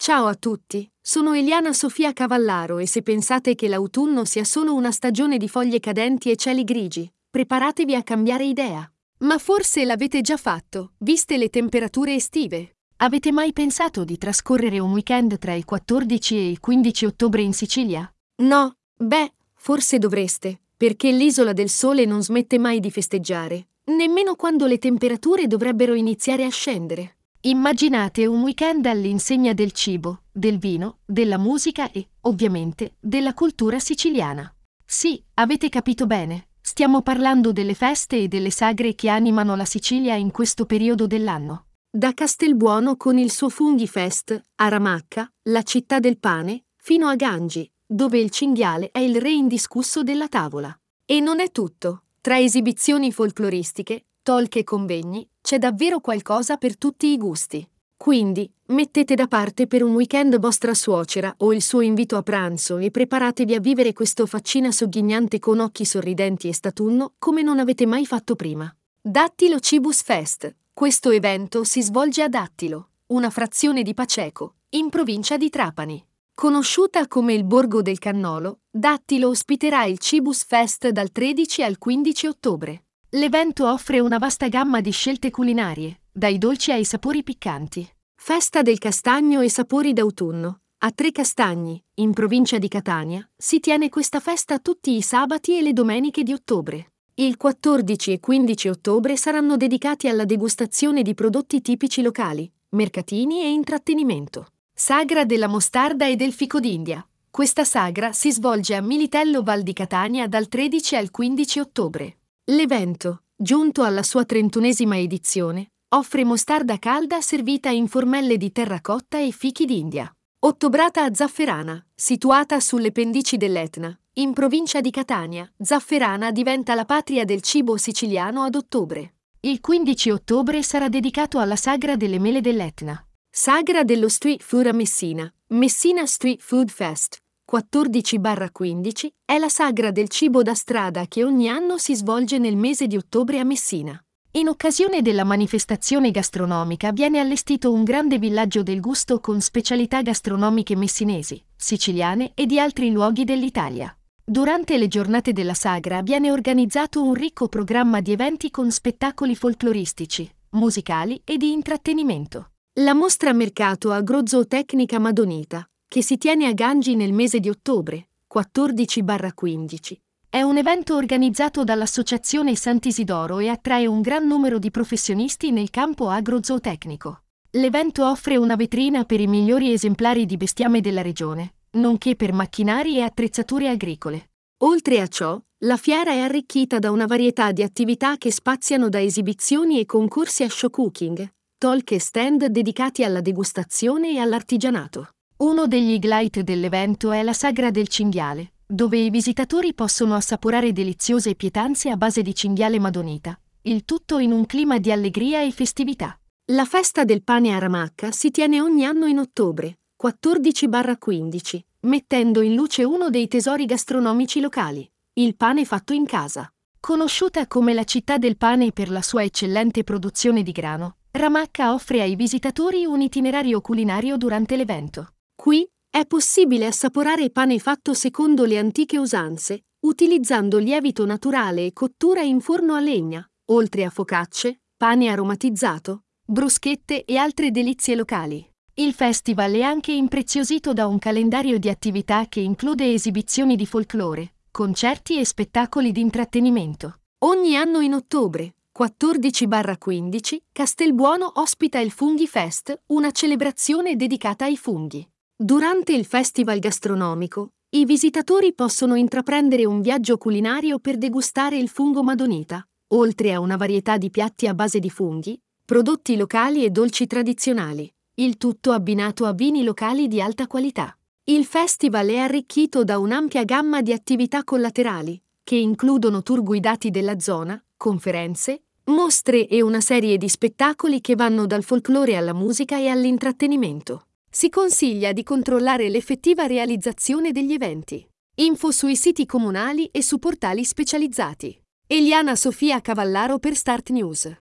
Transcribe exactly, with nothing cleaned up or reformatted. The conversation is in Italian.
Ciao a tutti, sono Eliana Sofia Cavallaro e se pensate che l'autunno sia solo una stagione di foglie cadenti e cieli grigi, preparatevi a cambiare idea. Ma forse l'avete già fatto, viste le temperature estive. Avete mai pensato di trascorrere un weekend tra il quattordici e il quindici ottobre in Sicilia? No? Beh, forse dovreste, perché l'Isola del Sole non smette mai di festeggiare, nemmeno quando le temperature dovrebbero iniziare a scendere. Immaginate un weekend all'insegna del cibo, del vino, della musica e, ovviamente, della cultura siciliana. Sì, avete capito bene, stiamo parlando delle feste e delle sagre che animano la Sicilia in questo periodo dell'anno. Da Castelbuono con il suo Funghi Fest, a Ramacca, la città del pane, fino a Gangi, dove il cinghiale è il re indiscusso della tavola. E non è tutto. Tra esibizioni folcloristiche, talk e convegni, c'è davvero qualcosa per tutti i gusti. Quindi, mettete da parte per un weekend vostra suocera o il suo invito a pranzo e preparatevi a vivere questo faccina sogghignante con occhi sorridenti e statunno come non avete mai fatto prima. Dattilo Cibus Fest. Questo evento si svolge a Dattilo, una frazione di Paceco, in provincia di Trapani. Conosciuta come il Borgo del Cannolo, Dattilo ospiterà il Cibus Fest dal tredici al quindici ottobre. L'evento offre una vasta gamma di scelte culinarie, dai dolci ai sapori piccanti. Festa del castagno e sapori d'autunno. A Tre Castagni, in provincia di Catania, si tiene questa festa tutti i sabati e le domeniche di ottobre. Il quattordici e quindici ottobre saranno dedicati alla degustazione di prodotti tipici locali, mercatini e intrattenimento. Sagra della mostarda e del fico d'India. Questa sagra si svolge a Militello Val di Catania dal tredici al quindici ottobre. L'evento, giunto alla sua trentunesima edizione, offre mostarda calda servita in formelle di terracotta e fichi d'India. Ottobrata a Zafferana, situata sulle pendici dell'Etna, in provincia di Catania, Zafferana diventa la patria del cibo siciliano ad ottobre. Il quindici ottobre sarà dedicato alla sagra delle mele dell'Etna. Sagra dello Street Food a Messina, Messina Street Food Fest. quattordici quindici è la sagra del cibo da strada che ogni anno si svolge nel mese di ottobre a Messina. In occasione della manifestazione gastronomica viene allestito un grande villaggio del gusto con specialità gastronomiche messinesi, siciliane e di altri luoghi dell'Italia. Durante le giornate della sagra viene organizzato un ricco programma di eventi con spettacoli folcloristici, musicali e di intrattenimento. La mostra mercato agrozootecnica Madonita, che si tiene a Gangi nel mese di ottobre, quattordici quindici, è un evento organizzato dall'Associazione Sant'Isidoro e attrae un gran numero di professionisti nel campo agrozootecnico. L'evento offre una vetrina per i migliori esemplari di bestiame della regione, nonché per macchinari e attrezzature agricole. Oltre a ciò, la fiera è arricchita da una varietà di attività che spaziano da esibizioni e concorsi a show cooking, talk e stand dedicati alla degustazione e all'artigianato. Uno degli highlight dell'evento è la sagra del cinghiale, dove i visitatori possono assaporare deliziose pietanze a base di cinghiale madonita, il tutto in un clima di allegria e festività. La festa del pane a Ramacca si tiene ogni anno in ottobre, quattordici quindici, mettendo in luce uno dei tesori gastronomici locali, il pane fatto in casa. Conosciuta come la città del pane per la sua eccellente produzione di grano, Ramacca offre ai visitatori un itinerario culinario durante l'evento. Qui è possibile assaporare pane fatto secondo le antiche usanze, utilizzando lievito naturale e cottura in forno a legna, oltre a focacce, pane aromatizzato, bruschette e altre delizie locali. Il festival è anche impreziosito da un calendario di attività che include esibizioni di folklore, concerti e spettacoli di intrattenimento. Ogni anno in ottobre, quattordici quindici, Castelbuono ospita il Funghi Fest, una celebrazione dedicata ai funghi. Durante il festival gastronomico, i visitatori possono intraprendere un viaggio culinario per degustare il fungo madonita, oltre a una varietà di piatti a base di funghi, prodotti locali e dolci tradizionali, il tutto abbinato a vini locali di alta qualità. Il festival è arricchito da un'ampia gamma di attività collaterali, che includono tour guidati della zona, conferenze, mostre e una serie di spettacoli che vanno dal folklore alla musica e all'intrattenimento. Si consiglia di controllare l'effettiva realizzazione degli eventi. Info sui siti comunali e su portali specializzati. Eliana Sofia Cavallaro per Start News.